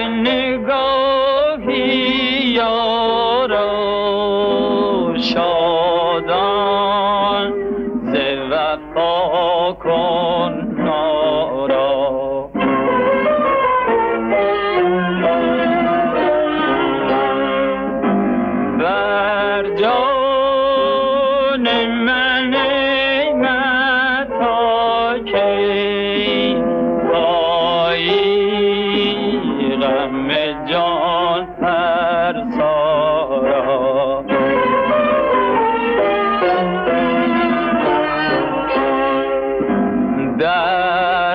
نگاهی یارا شادان ز وفا کن نارا بر جان من ای متا کی پایی غم جان فرسا در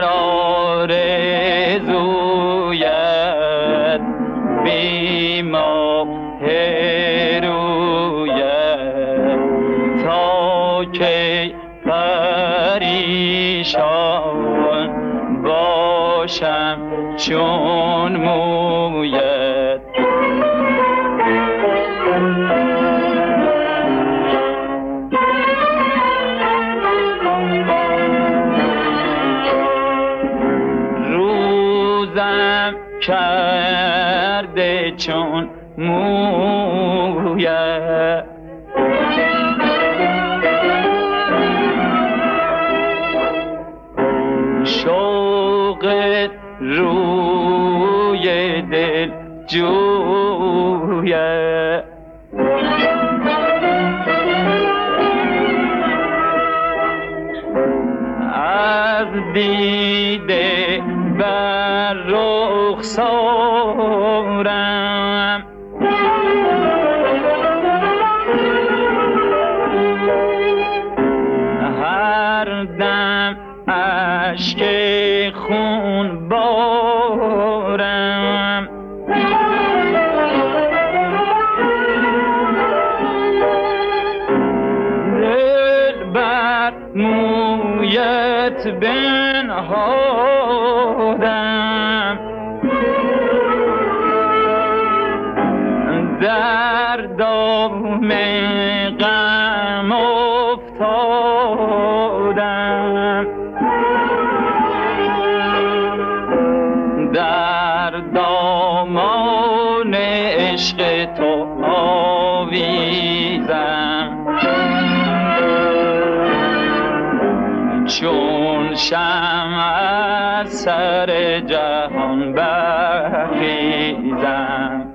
آرزویت بیماه رویت تا که پریشان باشم چون مویت روزم کرده چون مویت شوق روی دل جویت از دیده بر رخسارم هر دم اشک خون بارم دل بر مویت بنهادم در دام غم افتادم در دامان عشق تو آویزم چون شمع از سر جهان برخیزم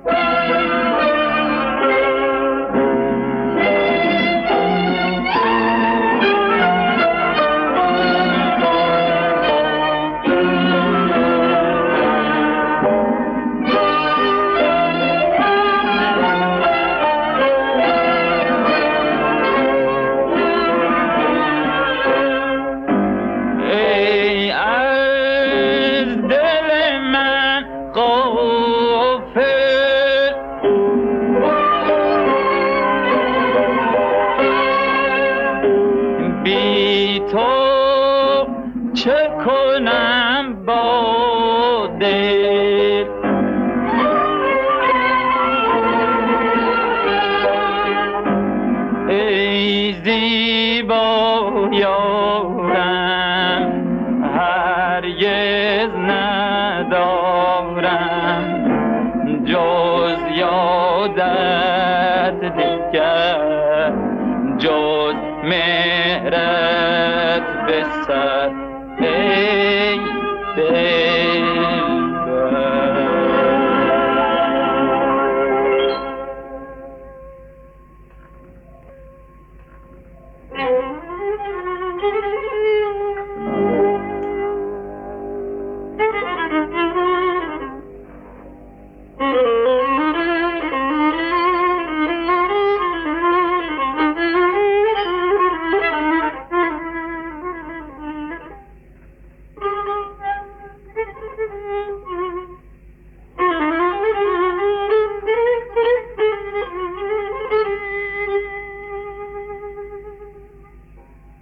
بی تو چه کنم با دل ای زیبا یارم هرگز ندارم جز یادت دیگر جز مهرت به سر ای دلبر